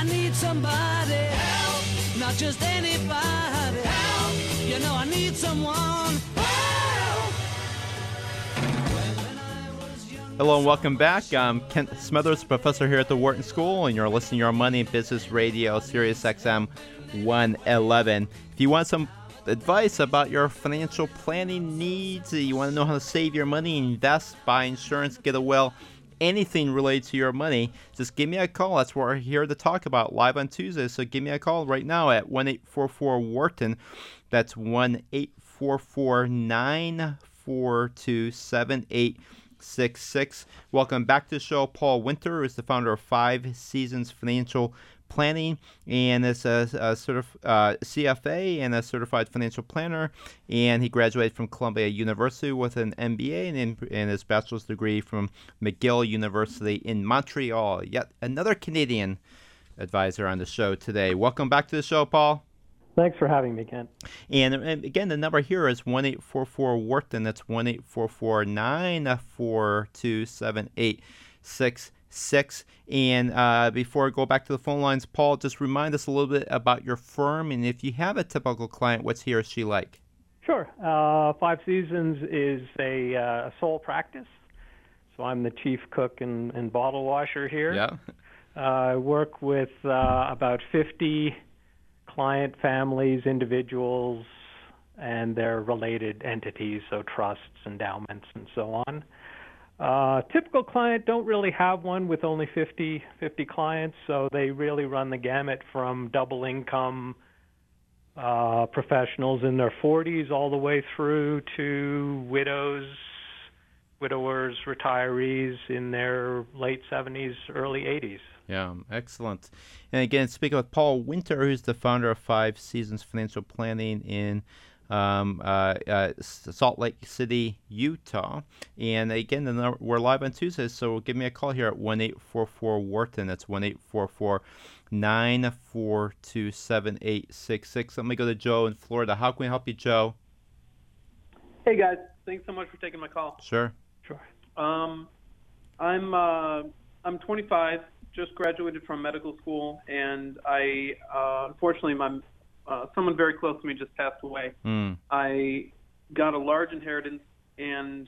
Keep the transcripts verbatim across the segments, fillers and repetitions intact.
I need somebody help, not just anybody help. You know I need someone help. Hello and welcome back. I'm Kent Smithers, professor here at the Wharton School, and you're listening to your Money and Business Radio, Sirius X M one eleven. If you want some advice about your financial planning needs, you want to know how to save your money, invest, buy insurance, get a will, anything related to your money, just give me a call. That's what we're here to talk about live on Tuesday. So give me a call right now at one eight four four Wharton. That's one eight four four nine four two seven eight six six. Welcome back to the show. Paul Winter is the founder of Five Seasons Financial Planning and is a, a sort of uh, C F A and a certified financial planner, and he graduated from Columbia University with an M B A and, and his bachelor's degree from McGill University in Montreal. Yet another Canadian advisor on the show today. Welcome back to the show, Paul. Thanks for having me, Ken. And, and again, the number here is one eight four four Wharton. That's one eight four four nine four two seven eight six six. And uh, before I go back to the phone lines, Paul, just remind us a little bit about your firm, and if you have a typical client, what's he or she like? Sure. Uh, Five Seasons is a, uh, a sole practice, so I'm the chief cook and, and bottle washer here. Yeah. Uh, I work with uh, about fifty client families, individuals, and their related entities, so trusts, endowments, and so on. Uh, typical client don't really have one with only fifty, fifty clients, so they really run the gamut from double income uh, professionals in their forties all the way through to widows, widowers, retirees in their late seventies, early eighties. Yeah, excellent. And again, speaking with Paul Winter, who's the founder of Five Seasons Financial Planning in um, uh, uh, Salt Lake City, Utah. And again, the number, we're live on Tuesdays, so give me a call here at one eight four four Wharton. That's one eight four four nine four two seven eight six six. Let me go to Joe in Florida. How can we help you, Joe? Hey, guys. Thanks so much for taking my call. Sure. Sure. Um, I'm uh, I'm twenty-five. Just graduated from medical school, and I uh, unfortunately, my uh, someone very close to me just passed away. Mm. I got a large inheritance, and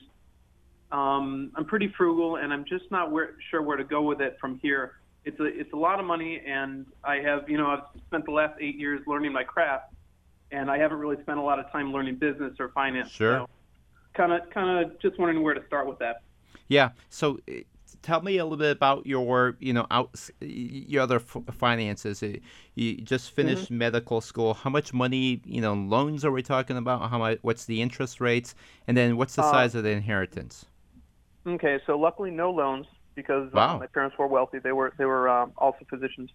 um, I'm pretty frugal, and I'm just not where, sure where to go with it from here. It's a it's a lot of money, and I have you know I've spent the last eight years learning my craft, and I haven't really spent a lot of time learning business or finance. Sure. So kind of kind of just wondering where to start with that. Yeah. So. Tell me a little bit about your, you know, out, your other f- finances. You just finished mm-hmm. medical school. How much money, you know, loans are we talking about? How much? What's the interest rates? And then what's the uh, size of the inheritance? Okay, so luckily no loans because wow. uh, my parents were wealthy. They were they were um, also physicians.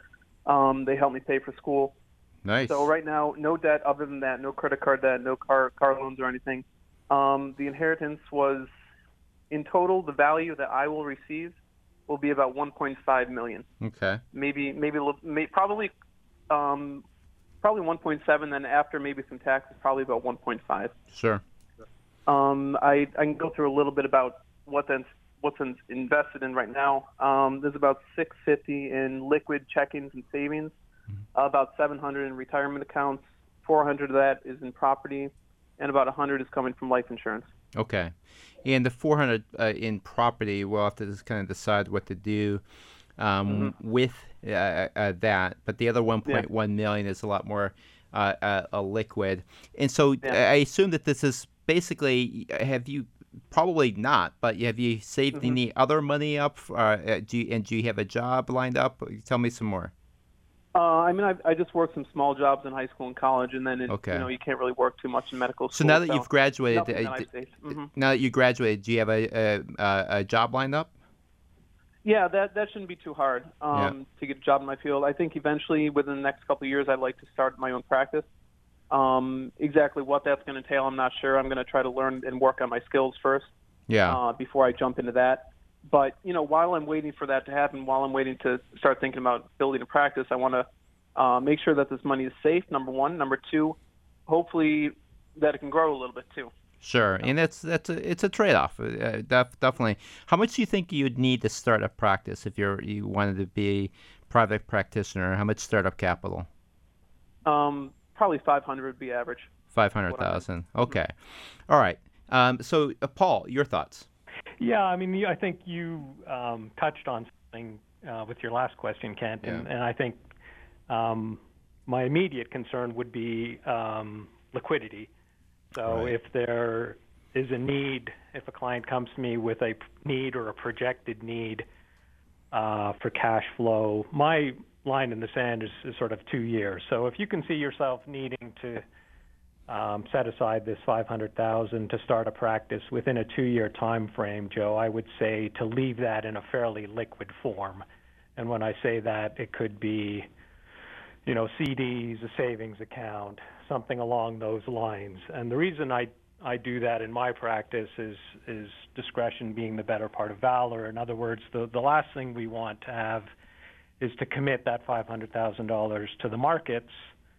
Um, they helped me pay for school. Nice. So right now, no debt other than that. No credit card debt. No car car loans or anything. Um, the inheritance was. In total, the value that I will receive will be about one point five million dollars. Okay. Maybe, maybe, may, probably, um, probably one point seven. Then after maybe some taxes, probably about one point five. Sure. Um, I, I can go through a little bit about what then what's invested in right now. Um, there's about six hundred fifty in liquid checkings and savings, mm-hmm. uh, about seven hundred in retirement accounts. four hundred of that is in property, and about one hundred is coming from life insurance. Okay. And the four hundred uh, in property, we'll have to just kind of decide what to do um, mm-hmm. with uh, uh, that. But the other one point one yeah. million is a lot more uh, uh, a liquid. And so yeah. I assume that this is basically, have you, probably not, but have you saved mm-hmm. any other money up? Uh, do you, and do you have a job lined up? Tell me some more. Uh, I mean, I, I just worked some small jobs in high school and college, and then it, okay. you know you can't really work too much in medical school. So now that so you've graduated, uh, d- mm-hmm. now that you graduated, do you have a a, a job lined up? Yeah, that that shouldn't be too hard um, yeah. to get a job in my field. I think eventually, within the next couple of years, I'd like to start my own practice. Um, exactly what that's going to entail, I'm not sure. I'm going to try to learn and work on my skills first. Yeah. Uh, before I jump into that. But you know, while I'm waiting for that to happen, while I'm waiting to start thinking about building a practice, I want to. Uh, make sure that this money is safe, number one. Number two, hopefully that it can grow a little bit too. Sure, and it's that's a, it's a trade-off, uh, def, definitely. How much do you think you'd need to start a practice if you're you wanted to be a private practitioner? How much startup capital? Um, probably five hundred would be average. Five hundred thousand. Okay, all right. Um, so, uh, Paul, your thoughts? Yeah, I mean, I think you um, touched on something uh, with your last question, Kent, and, Yeah. and I think um, my immediate concern would be um, liquidity. So Right. if there is a need, if a client comes to me with a p- need or a projected need uh, for cash flow, my line in the sand is, is sort of two years. So if you can see yourself needing to um, set aside this five hundred thousand dollars to start a practice within a two-year time frame, Joe, I would say to leave that in a fairly liquid form. And when I say that, it could be, you know, C Ds, a savings account, something along those lines. And the reason I I do that in my practice is is discretion being the better part of valor. In other words, the the last thing we want to have is to commit that five hundred thousand dollars to the markets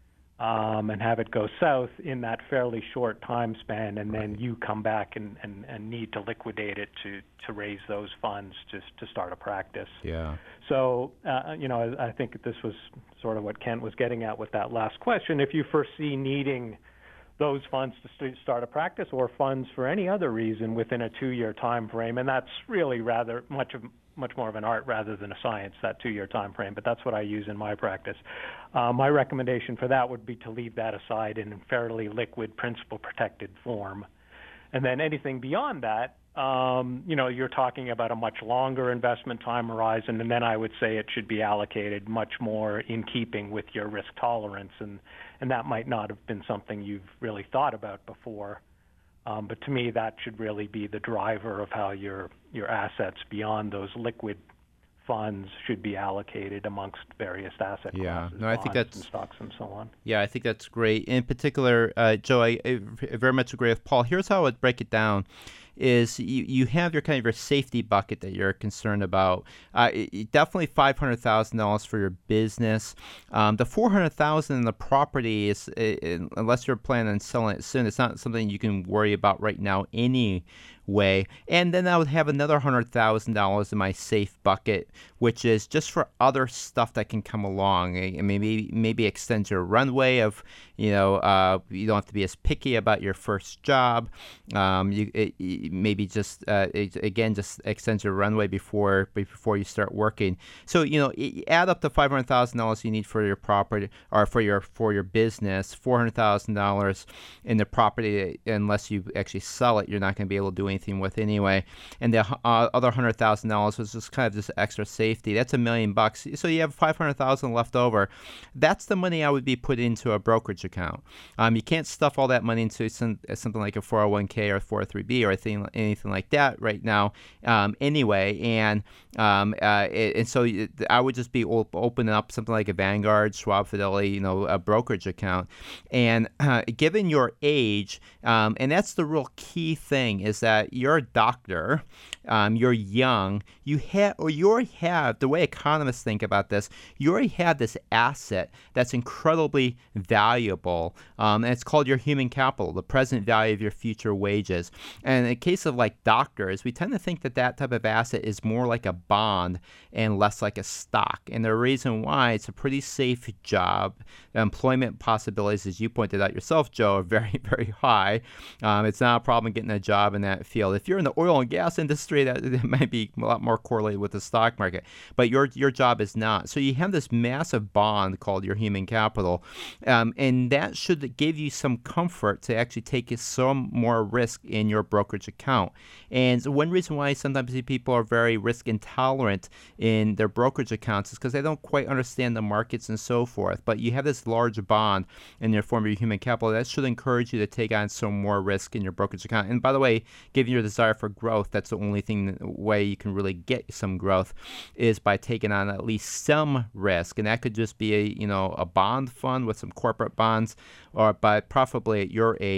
um, and have it go south in that fairly short time span, and then you come back and, and, and need to liquidate it to, to raise those funds to to start a practice. Yeah. So, uh, you know, I, I think this was sort of what Kent was getting at with that last question. If you foresee needing those funds to st- start a practice or funds for any other reason within a two-year time frame, and that's really rather much of much more of an art rather than a science, that two-year time frame, but that's what I use in my practice. Uh, my recommendation for that would be to leave that aside in fairly liquid, principal-protected form. And then anything beyond that, um, you know, you're talking about a much longer investment time horizon, and then I would say it should be allocated much more in keeping with your risk tolerance, and, and that might not have been something you've really thought about before. Um, but to me, that should really be the driver of how your your assets beyond those liquid funds should be allocated amongst various asset Yeah. classes, No, I think bonds that's- and stocks and so on. Yeah, I think that's great. In particular, uh, Joe, I, I very much agree with Paul. Here's how I would break it down. Is you, you have your kind of your safety bucket that you're concerned about. Uh, it, it definitely five hundred thousand dollars for your business. Um, the four hundred thousand dollars in the property is, uh, unless you're planning on selling it soon, it's not something you can worry about right now anyway. And then I would have another one hundred thousand dollars in my safe bucket, which is just for other stuff that can come along. Uh, Maybe maybe extend your runway of, you know, uh, you don't have to be as picky about your first job. Um, you it, it maybe just uh, it, again just extend your runway before before you start working. So you know, it, add up the five hundred thousand dollars you need for your property or for your for your business, four hundred thousand dollars in the property. Unless you actually sell it, you're not going to be able to do anything with anyway. And the uh, other one hundred thousand dollars was just kind of just extra safety. That's a million bucks. So you have five hundred thousand left over. That's the money I would be put into a brokerage account. Um, you can't stuff all that money into some, something like a four oh one k or four oh three b or anything, anything like that right now um, anyway. And um, uh, it, and so I would just be op- opening up something like a Vanguard, Schwab, Fidelity, you know, a brokerage account. And uh, given your age, um, and that's the real key thing, is that you're a doctor, um, you're young, you have, or you already have, the way economists think about this, you already have this asset that's incredibly valuable, um, and it's called your human capital, the present value of your future wages. And in the case of like doctors, we tend to think that that type of asset is more like a bond and less like a stock. And the reason why, it's a pretty safe job. The employment possibilities, as you pointed out yourself, Joe, are very, very high. Um, it's not a problem getting a job in that field. If you're in the oil and gas industry, that it might be a lot more correlated with the stock market, but your your job is not. So you have this massive bond called your human capital, um, and that should give you some comfort to actually take some more risk in your brokerage account. And so one reason why sometimes people are very risk intolerant in their brokerage accounts is because they don't quite understand the markets and so forth. But you have this large bond in your form of your human capital that should encourage you to take on some more risk in your brokerage account. And by the way, given your desire for growth, that's the only thing way you can really get some growth is by taking on at least some risk. And that could just be a, you know, a bond fund with some corporate bonds, or by preferably at your age,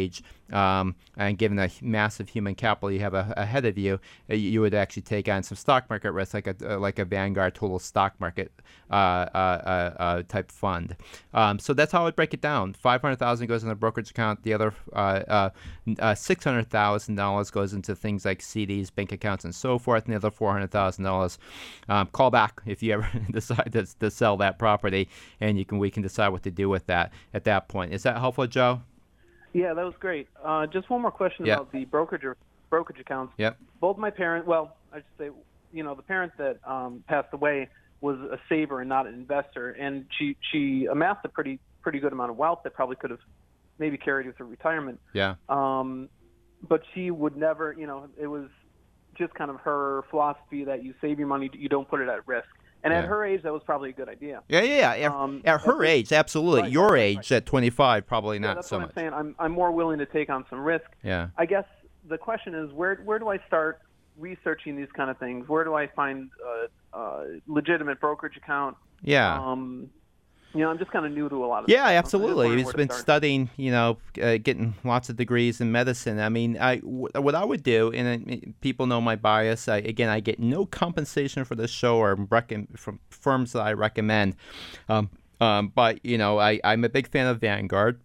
um, and given the massive human capital you have a, ahead of you, you would actually take on some stock market risk, like a like a Vanguard Total Stock Market uh, uh, uh, uh, type fund. Um, so that's how I would break it down. Five hundred thousand goes in a brokerage account. The other uh, uh, uh, six hundred thousand dollars goes into things like C Ds, bank accounts, and so forth. And the other four hundred thousand dollars, um, call back if you ever decide to, to sell that property, and you can we can decide what to do with that at that point. Is that helpful, Joe? Yeah, that was great. Uh, just one more question Yep. about the brokerage brokerage accounts. Yep. Both my parents, well, I should say, you know, the parent that um, passed away was a saver and not an investor, and she she amassed a pretty pretty good amount of wealth that probably could have maybe carried her through retirement. Yeah. Um, but she would never, you know, it was just kind of her philosophy that you save your money, you don't put it at risk. And Yeah. at her age, that was probably a good idea. Yeah, yeah, yeah. At, Um, at her at- age, absolutely. Right, Your right, age, right. at twenty-five, probably Yeah, not that's so what much. I'm saying. I'm I'm more willing to take on some risk. Yeah. I guess the question is, where where do I start researching these kind of things? Where do I find a, a legitimate brokerage account? Yeah. Um, you know, I'm just kind of new to a lot of Yeah, this stuff. absolutely. I'm He's just been wondering where to start. studying, you know, uh, getting lots of degrees in medicine. I mean, I w- what I would do, and uh, people know my bias. I, again, I get no compensation for this show or rec- from firms that I recommend. Um, um, but you know, I, I'm a big fan of Vanguard.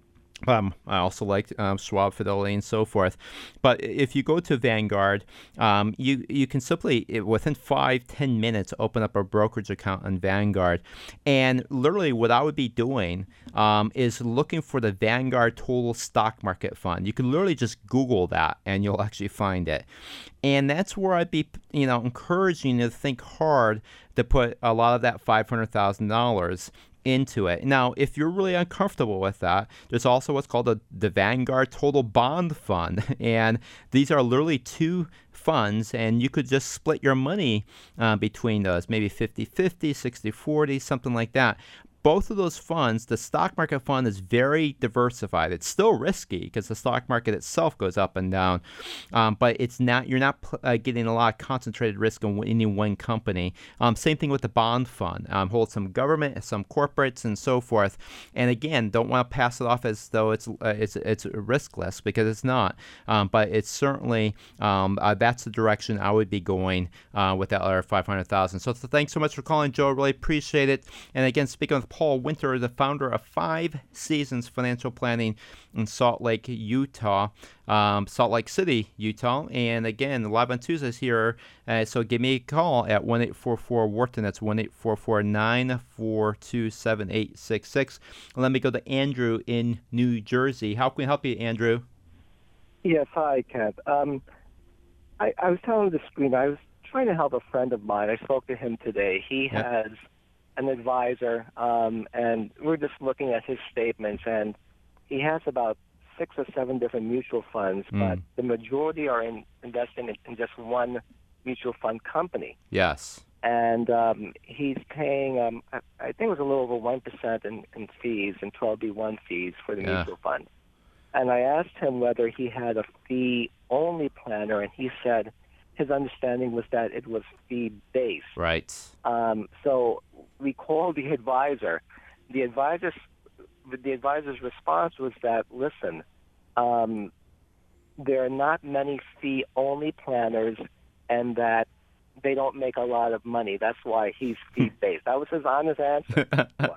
Um, I also like um, Schwab, Fidelity, and so forth. But if you go to Vanguard, um, you you can simply, within five, ten minutes, open up a brokerage account on Vanguard. And literally what I would be doing um, is looking for the Vanguard Total Stock Market Fund. You can literally just Google that, and you'll actually find it. And that's where I'd be, you know, encouraging you to think hard to put a lot of that five hundred thousand dollars into it. Now, if you're really uncomfortable with that, there's also what's called a, the Vanguard Total Bond Fund. And these are literally two funds, and you could just split your money uh, between those, maybe fifty-fifty, sixty-forty, something like that. Both of those funds, the stock market fund is very diversified. It's still risky because the stock market itself goes up and down, um, but it's not. You're not uh, getting a lot of concentrated risk in any one company. Um, same thing with the bond fund. Um, holds some government, some corporates, and so forth. And again, don't want to pass it off as though it's uh, it's it's riskless, because it's not. Um, but it's certainly um, uh, that's the direction I would be going uh, with that other five hundred thousand. So, so thanks so much for calling, Joe. Really appreciate it. And again, speaking with Paul Winter, the founder of Five Seasons Financial Planning in Salt Lake, Utah, um, Salt Lake City, Utah. And again, live on Tuesdays here. Uh, so give me a call at one eight four four Wharton. That's one eight four four nine four two seven eight six six. And let me go to Andrew in New Jersey. How can we help you, Andrew? Yes, hi, Kent. Um, I, I was telling the screen, I was trying to help a friend of mine. I spoke to him today. He Yep. has an advisor, um, and we're just looking at his statements, and he has about six or seven different mutual funds, Mm. but the majority are in, investing in, in just one mutual fund company. Yes. And um, he's paying, um, I, I think it was a little over one percent in, in fees, and twelve B one fees for the Yeah. mutual fund. And I asked him whether he had a fee-only planner, and he said his understanding was that it was fee-based. Right. Um, so we called the advisor. The advisor's, the advisor's response was that, listen, um, there are not many fee-only planners, and that they don't make a lot of money. That's why he's fee-based. That was his honest answer.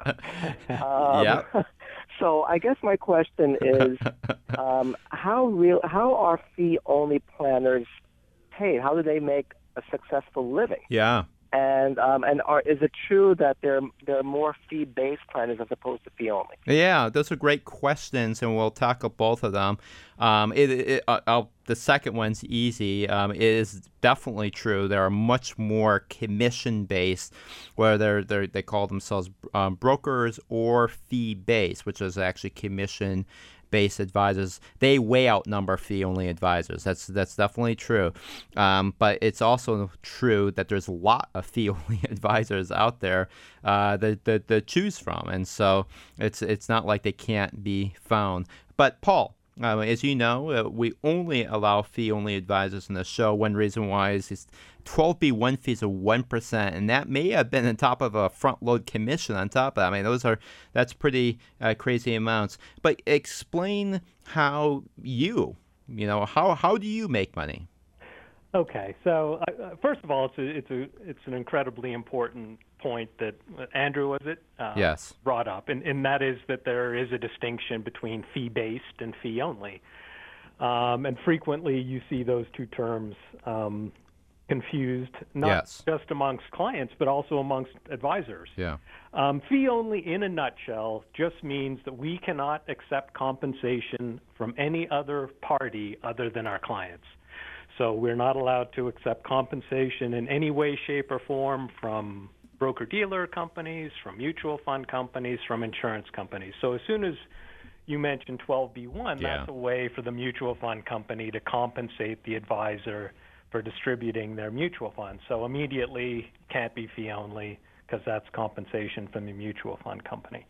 Um, Yeah. So I guess my question is, um, how real? How are fee-only planners paid? How do they make a successful living? Yeah. And um, and are, is it true that there there are more fee-based planners as opposed to fee-only? Yeah, those are great questions, and we'll tackle both of them. Um, it, it, uh, I'll, the second one's easy. Um, it is definitely true. There are much more commission-based, where they're, they're, they call themselves um, brokers, or fee-based, which is actually commission based advisors. They way outnumber fee-only advisors. That's that's definitely true. Um, but it's also true that there's a lot of fee-only advisors out there uh, that, that that choose from, and so it's it's not like they can't be found. But Paul, Um, as you know, uh, we only allow fee-only advisors in the show. One reason why is it's twelve B one fees of one percent, and that may have been on top of a front-load commission on top of that. I mean, those are that's pretty uh, crazy amounts. But explain how you, you know, how how do you make money? Okay, so uh, first of all, it's a, it's a it's an incredibly important point that uh, Andrew was it uh, yes brought up, and, and that is that there is a distinction between fee-based and fee-only, um, and frequently you see those two terms um, confused, not yes. just amongst clients but also amongst advisors. Yeah. Um, fee-only, in a nutshell, just means that we cannot accept compensation from any other party other than our clients. So we're not allowed to accept compensation in any way, shape, or form from broker-dealer companies, from mutual fund companies, from insurance companies. So as soon as you mentioned twelve B one, yeah. that's a way for the mutual fund company to compensate the advisor for distributing their mutual funds. So immediately can't be fee-only because that's compensation from the mutual fund company.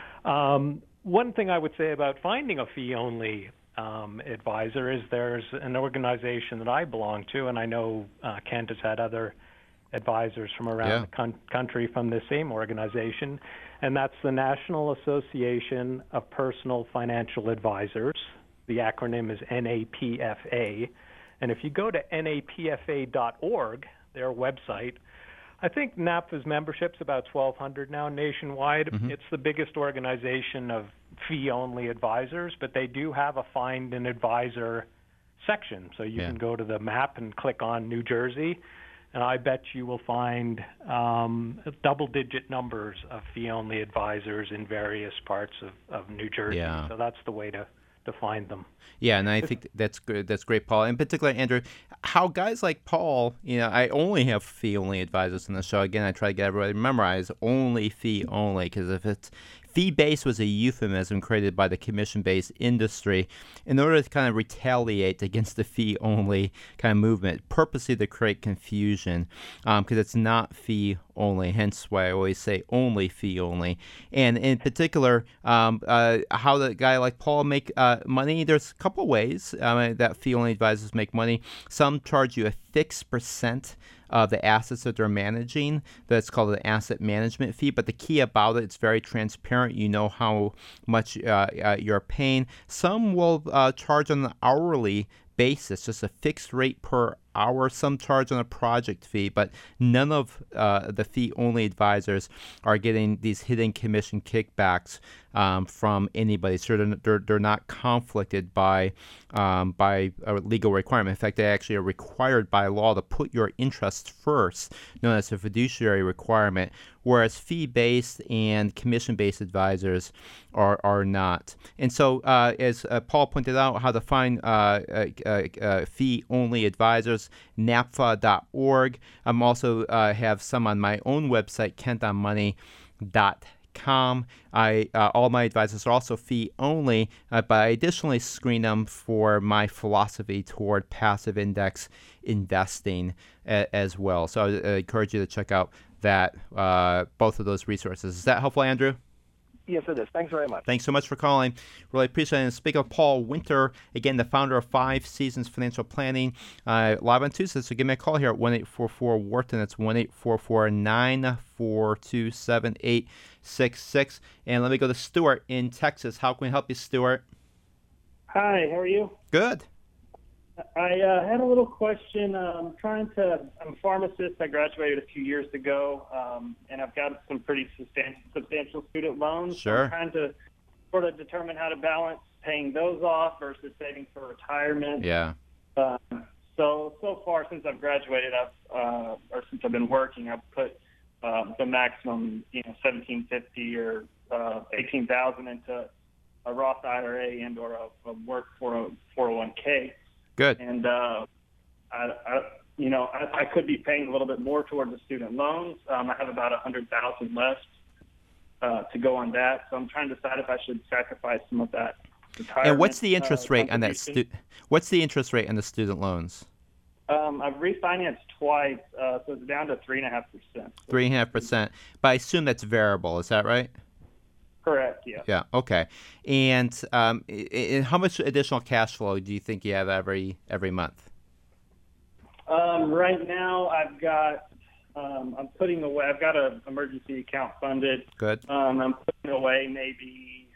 Um, one thing I would say about finding a fee-only Um, advisor is there's an organization that I belong to, and I know uh, Kent has had other advisors from around yeah. the con- country from the same organization, and that's the National Association of Personal Financial Advisors. The acronym is N A P F A, and if you go to N A P F A dot org, their website, I think N A P Fa's membership's about twelve hundred now nationwide. Mm-hmm. It's the biggest organization of fee-only advisors, but they do have a find an advisor section. So you yeah. can go to the map and click on New Jersey, and I bet you will find um, double-digit numbers of fee-only advisors in various parts of, of New Jersey. Yeah. So that's the way to, to find them. Yeah, and I think that's good. That's great, Paul. In particular, Andrew, how guys like Paul, you know, I only have fee-only advisors in the show. Again, I try to get everybody to memorize only fee-only, because if it's fee-based was a euphemism created by the commission-based industry in order to kind of retaliate against the fee-only kind of movement, purposely to create confusion, because um, it's not fee-only, hence why I always say only fee-only. And in particular, um, uh, how the guy like Paul make uh, money, there's a couple ways um, that fee-only advisors make money. Some charge you a fixed percent of the assets that they're managing. That's called an asset management fee. But the key about it, it's very transparent. You know how much uh, uh, you're paying. Some will uh, charge on an hourly basis, just a fixed rate per hour. Some charge on a project fee, but none of uh, the fee-only advisors are getting these hidden commission kickbacks um, from anybody. So they're, they're, they're not conflicted by um, by a legal requirement. In fact, they actually are required by law to put your interests first, known as a fiduciary requirement, whereas fee-based and commission-based advisors are are not. And so, uh, as uh, Paul pointed out, how to find uh, uh, uh, fee-only advisors, N A P F A dot org. I'm also uh, have some on my own website, kent on money dot com. I uh, all my advisors are also fee only, uh, but I additionally screen them for my philosophy toward passive index investing a- as well. So I, I encourage you to check out that uh, both of those resources. Is that helpful, Andrew? Yes, it is. Thanks very much. Thanks so much for calling. Really appreciate it. And speaking of Paul Winter, again, the founder of Five Seasons Financial Planning, uh, live on Tuesday. So give me a call here at one eight four four Wharton. That's one eight four four nine four two seven eight six six. And let me go to Stuart in Texas. How can we help you, Stuart? Hi, how are you? Good. I uh, had a little question. I'm trying to, I'm a pharmacist. I graduated a few years ago, um, and I've got some pretty substantial, substantial student loans. Sure. So I'm trying to sort of determine how to balance paying those off versus saving for retirement. Yeah. Uh, so, so far since I've graduated, I've, uh, or since I've been working, I've put uh, the maximum, you know, seventeen fifty or uh, eighteen thousand into a Roth I R A and or a, a work four oh one k. Good. And, uh, I, I, you know, I, I could be paying a little bit more towards the student loans. Um, I have about one hundred thousand dollars left uh, to go on that. So I'm trying to decide if I should sacrifice some of that retirement. And what's the interest uh, rate on that? Stu- what's the interest rate on the student loans? Um, I've refinanced twice, uh, so it's down to three point five percent. three point five percent. But I assume that's variable. Is that right? Correct. Yeah. Yeah. Okay. And um, and how much additional cash flow do you think you have every every month? Um, right now, I've got. Um, I'm putting away. I've got an emergency account funded. Good. Um, I'm putting away maybe.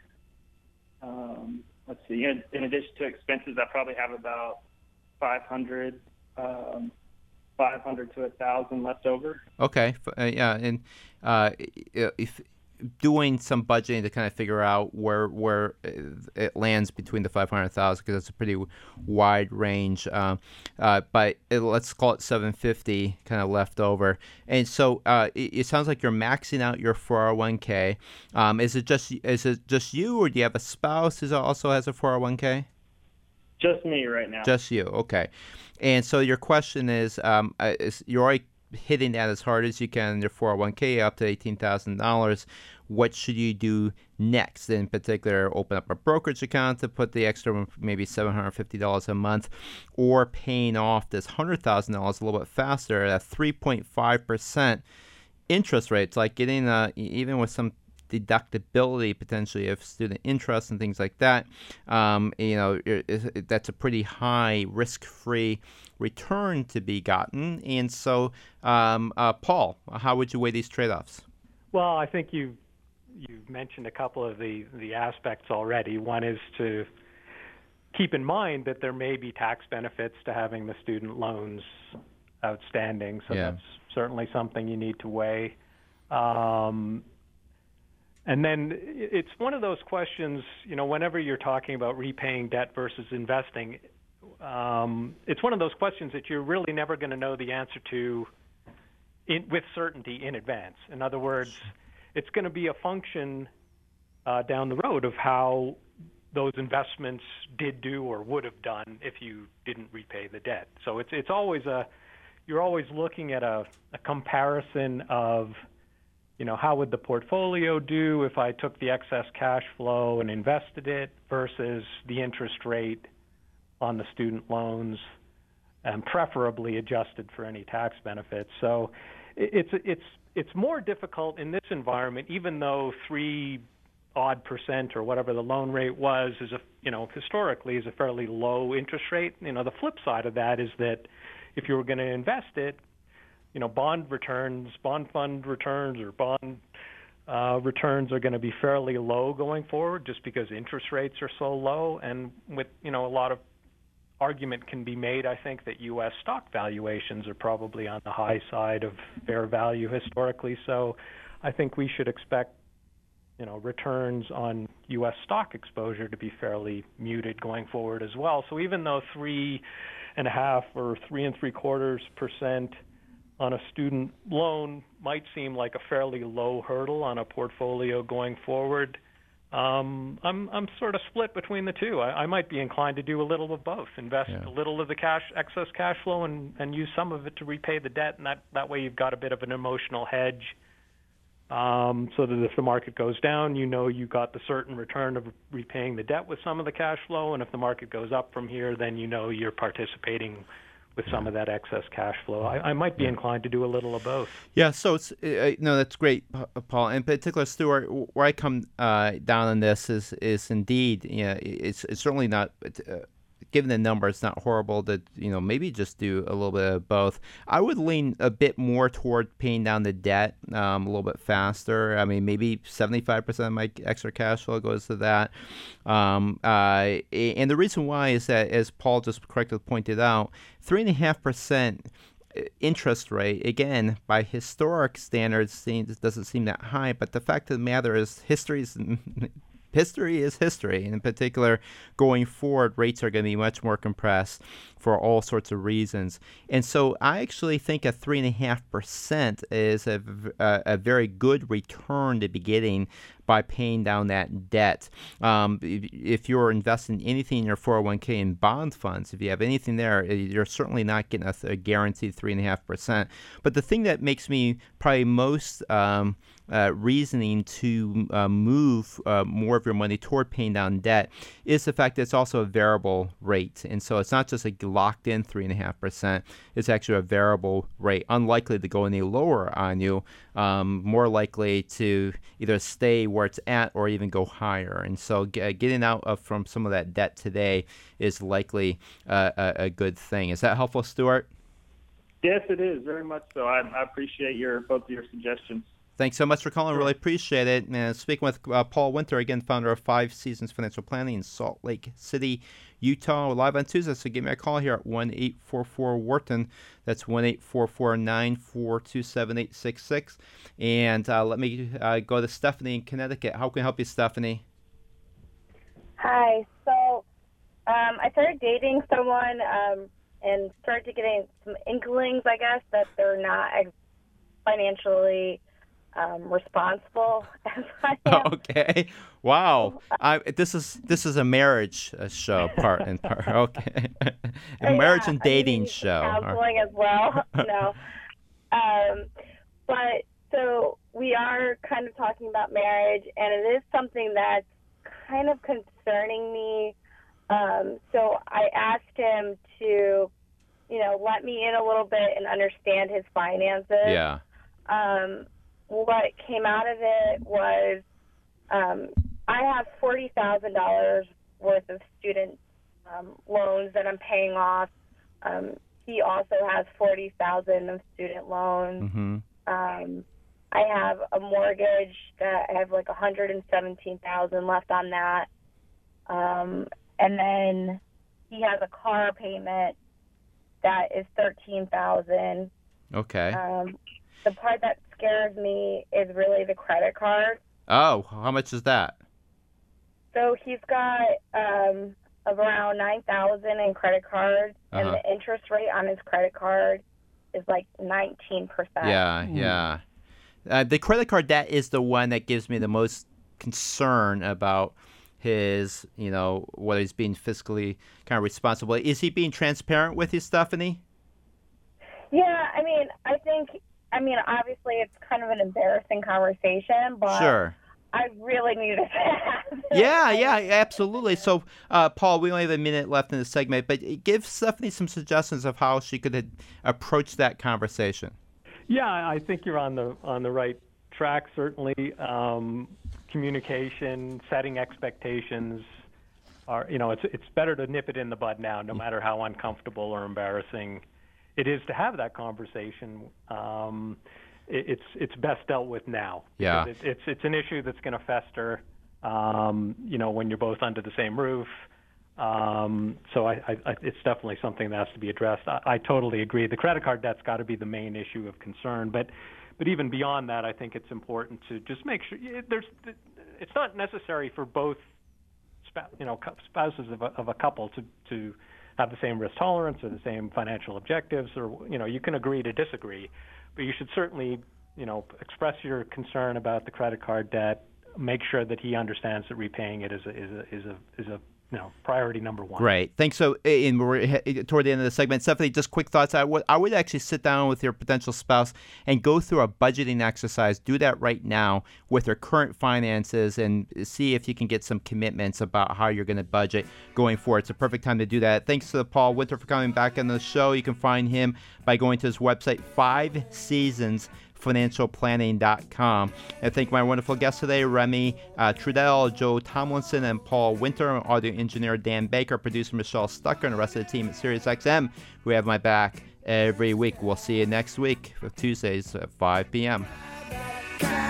Um, let's see. In, in addition to expenses, I probably have about five hundred, um, five hundred to a thousand left over. Okay. Uh, yeah. And uh, if doing some budgeting to kind of figure out where where it lands between the five hundred thousand, because it's a pretty wide range. Um, uh, but it, let's call it seven fifty kind of left over. And so uh, it, it sounds like you're maxing out your four oh one k. Um, is it just is it just you, or do you have a spouse who also has a four oh one k? Just me right now. Just you. Okay. And so your question is, um, is you're already hitting that as hard as you can in your four oh one k up to eighteen thousand dollars. What should you do next? In particular, open up a brokerage account to put the extra maybe seven hundred fifty dollars a month, or paying off this one hundred thousand dollars a little bit faster at three point five percent interest rates, like getting, a, even with some deductibility potentially of student interest and things like that. Um, you know, it, it, that's a pretty high risk-free return to be gotten. And so, um, uh, Paul, how would you weigh these trade-offs? Well, I think you you mentioned a couple of the, the aspects already. One is to keep in mind that there may be tax benefits to having the student loans outstanding. So yeah. that's certainly something you need to weigh. Um, And then it's one of those questions, you know, whenever you're talking about repaying debt versus investing, um, it's one of those questions that you're really never going to know the answer to in, with certainty in advance. In other words, it's going to be a function uh, down the road of how those investments did do or would have done if you didn't repay the debt. So it's it's always a, you're always looking at a, a comparison of, you know, how would the portfolio do if I took the excess cash flow and invested it versus the interest rate on the student loans, and preferably adjusted for any tax benefits. So it's it's it's more difficult in this environment, even though three odd percent or whatever the loan rate was is a, you know, historically is a fairly low interest rate. You know, the flip side of that is that if you were going to invest it, you know, bond returns, bond fund returns or bond uh, returns are going to be fairly low going forward just because interest rates are so low. And with, you know, a lot of argument can be made, I think, that U S stock valuations are probably on the high side of fair value historically. So I think we should expect, you know, returns on U S stock exposure to be fairly muted going forward as well. So even though three and a half or three and three quarters percent on a student loan might seem like a fairly low hurdle on a portfolio going forward, um, I'm I'm sort of split between the two. I, I might be inclined to do a little of both, invest yeah. a little of the cash excess cash flow and, and use some of it to repay the debt, and that, that way you've got a bit of an emotional hedge, um, so that if the market goes down, you know you got the certain return of repaying the debt with some of the cash flow, and if the market goes up from here, then you know you're participating with some of that excess cash flow. I, I might be inclined to do a little of both. Yeah, so it's uh, no, that's great, Paul. In particular, Stuart, where I come uh, down on this is is indeed, you know, it's it's certainly not. Uh, Given the number, it's not horrible to, you know, maybe just do a little bit of both. I would lean a bit more toward paying down the debt um, a little bit faster. I mean, maybe seventy-five percent of my extra cash flow goes to that. Um, uh, and the reason why is that, as Paul just correctly pointed out, three point five percent interest rate, again, by historic standards, seems, doesn't seem that high. But the fact of the matter is history is... History is history, and in particular, going forward, rates are going to be much more compressed for all sorts of reasons. And so I actually think a three point five percent is a, a, a very good return to be getting by paying down that debt. Um, if you're investing anything in your four oh one k in bond funds, if you have anything there, you're certainly not getting a, a guaranteed three point five percent. But the thing that makes me probably most um, uh, reasoning to uh, move uh, more of your money toward paying down debt is the fact that it's also a variable rate. And so it's not just a locked in three point five percent. It's actually a variable rate, unlikely to go any lower on you, um, more likely to either stay where it's at or even go higher. And so g- getting out of from some of that debt today is likely uh, a, a good thing. Is that helpful, Stuart? Yes, it is, very much so. I, I appreciate your both of your suggestions. Thanks so much for calling. Really appreciate it. And speaking with uh, Paul Winter, again, founder of Five Seasons Financial Planning in Salt Lake City, Utah. We're live on Tuesday, so give me a call here at one eight four four Wharton. That's one eight four four nine four two seven eight six six. And uh, let me uh, go to Stephanie in Connecticut. How can I help you, Stephanie? Hi. So um, I started dating someone um, and started getting some inklings, I guess, that they're not as financially um, responsible as I am. Okay. Wow. I, this is this is a marriage uh, show, part and part. Okay. a Yeah, marriage and dating I mean, show. Counseling as well. No. Um, but so we are kind of talking about marriage, and it is something that's kind of concerning me. Um, so I asked him to, you know, let me in a little bit and understand his finances. Yeah. Um, what came out of it was um, I have forty thousand dollars worth of student um, loans that I'm paying off. Um, he also has forty thousand dollars of student loans. Mm-hmm. Um, I have a mortgage that I have like one hundred seventeen thousand dollars left on that. Um, and then he has a car payment that is thirteen thousand dollars. Okay. Um, the part that scares me is really the credit card. Oh, how much is that? So he's got um, around nine thousand dollars in credit cards, Uh-huh. and the interest rate on his credit card is like nineteen percent. Yeah, yeah. Uh, the credit card debt is the one that gives me the most concern about his, you know, whether he's being fiscally kind of responsible. Is he being transparent with you, Stephanie? Yeah, I mean, I think, I mean, obviously it's kind of an embarrassing conversation, but Sure. I really need to have it. Yeah, yeah, absolutely. So, uh, Paul, we only have a minute left in the segment, but give Stephanie some suggestions of how she could uh, approach that conversation. Yeah, I think you're on the on the right track. Certainly, um, communication, setting expectations are. You know, it's it's better to nip it in the bud now, no matter how uncomfortable or embarrassing it is to have that conversation. Um, it, it's it's best dealt with now. Yeah. It, it's it's an issue that's going to fester. Um, you know, when you're both under the same roof. Um, so I, I, I, it's definitely something that has to be addressed. I, I totally agree. The credit card debt's got to be the main issue of concern. But, but even beyond that, I think it's important to just make sure there's. It's not necessary for both, you know, spouses of a, of a couple to to have the same risk tolerance or the same financial objectives, or you know, you can agree to disagree, but you should certainly, you know, express your concern about the credit card debt. Make sure that he understands that repaying it is a is a is a is a you know, priority number one. Right. Thanks. So, and we're toward the end of the segment. Stephanie, just quick thoughts. I would, I would actually sit down with your potential spouse and go through a budgeting exercise. Do that right now with their current finances and see if you can get some commitments about how you're going to budget going forward. It's a perfect time to do that. Thanks to Paul Winter for coming back on the show. You can find him by going to his website, five seasons financial planning dot com. I thank my wonderful guests today, Remy uh, Trudell, Joe Tomlinson, and Paul Winter, audio engineer Dan Baker, producer Michelle Stucker, and the rest of the team at SiriusXM, who have my back every week. We'll see you next week, Tuesdays at five p.m.